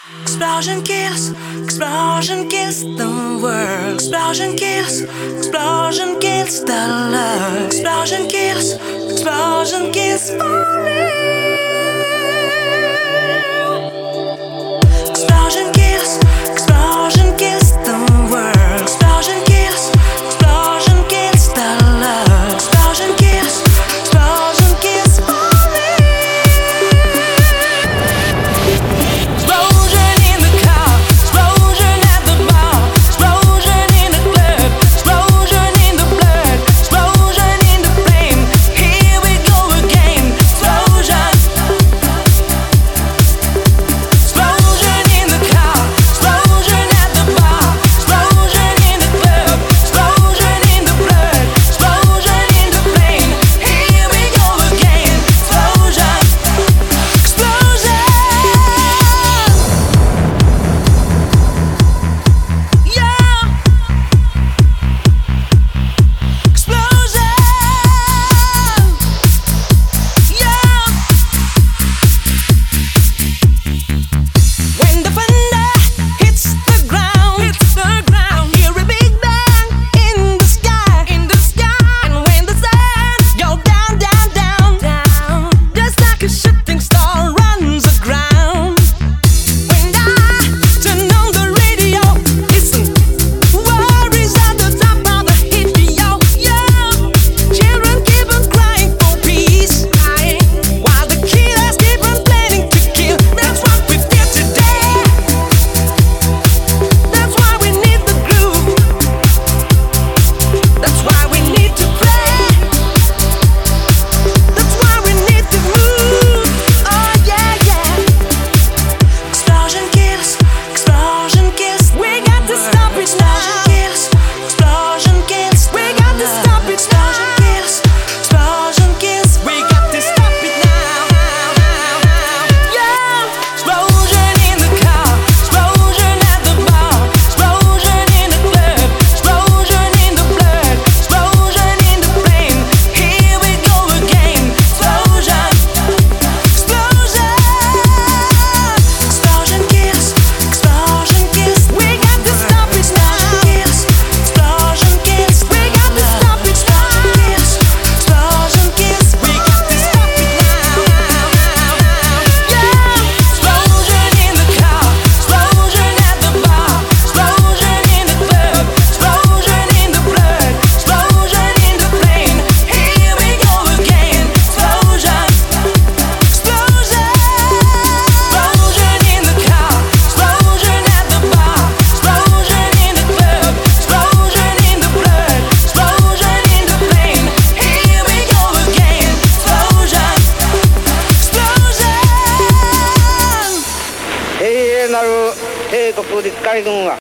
Explosion kills the world. Explosion kills the love. Explosion kills for real. Explosion kills the world. Explosion kills the love. Explosion kills for real. Explosion in the car, explosion at the bar, explosion in the club, explosion in the blood, explosion in the flame. Here we go again. Explosion. Explosion in the car, explosion at the bar, explosion in the club, explosion in the blood, explosion in the flame. Here we go again. Explosion. Explosion. Yeah. Explosion. Yeah. When the thunder hits the ground, hear a big bang in the sky, and when the sun goes down, just like a shooting star runs aground. When I turn on the radio, listen, worries at the top of the radio. Children keep on crying for peace, while the killers keep on planning to kill. That's what we feel today. That's why we need the groove. That's why we need to play. That's why we need to move. Oh yeah, yeah. Explosion kills. We got to stop it now. Explosion kills. We got to stop it now. Explosion kills. We got to stop it now. Yeah. Explosion in the car, explosion at the bar, explosion in the club, explosion in the blood, explosion in the flame. Here we go again. Explosion. Explosion. Explosion kills. We got to stop it now. Explosion kills. We got to stop it now. Explosion kills. We got to stop it now. Yeah. Explosion in the car, explosion at the bar, explosion in the club, explosion in the blood, explosion in the flame. Here we go again. Explosion. Explosion. Explosion in the car, explosion at the bar, explosion in the club, explosion in the blood, explosion in the flame. Here we go again. Explosion. Explosion. 永遠なる帝国陸海軍は